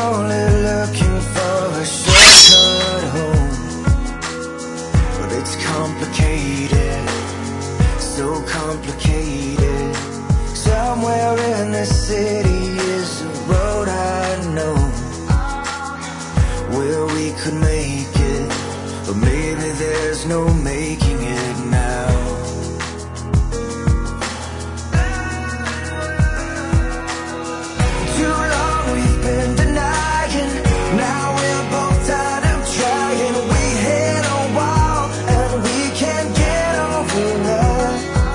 only looking for a shortcut home, but it's complicated, so complicated. Somewhere in the city is a road I know, where we could make it, but maybe there's no making it now. Too long we've been denying, now we're both tired of trying. We hit a wall and we can't get over that.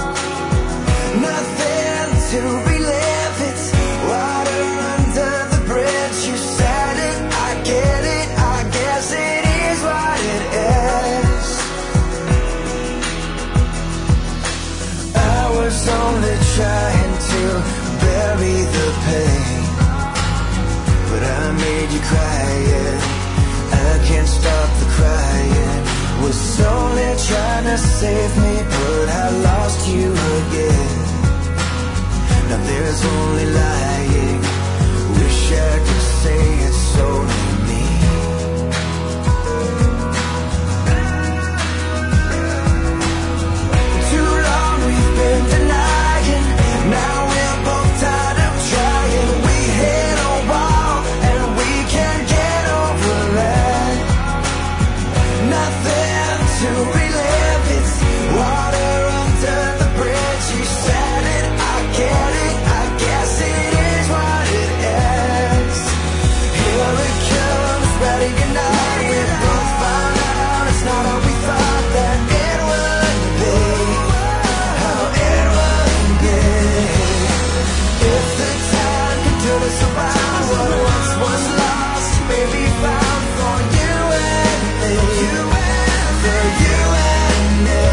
Nothing to relive, it's water under the bridge. You said it, I get it, I guess it is what it is. I was only trying to bury the pain, but I made you cry, yeah. I can't stop the crying. Was only trying to save me, but I lost you again. Now there's only lying. Wish I could say it's only me. Too long we've been denying, now we're both tired of trying. We hit a wall and we can't get over that. Nothing to relive, it's water under the bridge. You said it, I get it, I guess it is what it is. Here it comes, ready or not, we both found out it's not how we thought that it would be, how it would be. If the time could turn us around, what once was lost may be found for you and me, for you and me.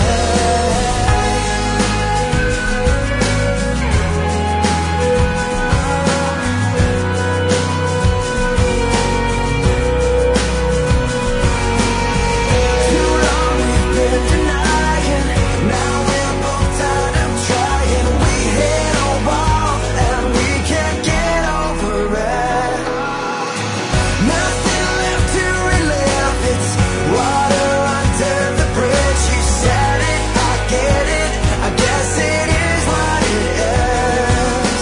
Too long we've been denying, now we're both tired of trying. We hit a wall and we can't get over it. Nothing left to relive, it's water under the bridge. You said it, I get it, I guess it is what it is.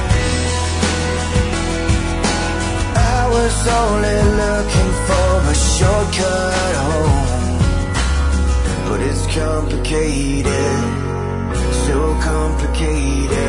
I was only looking for a shortcut home, but it's complicated, so complicated.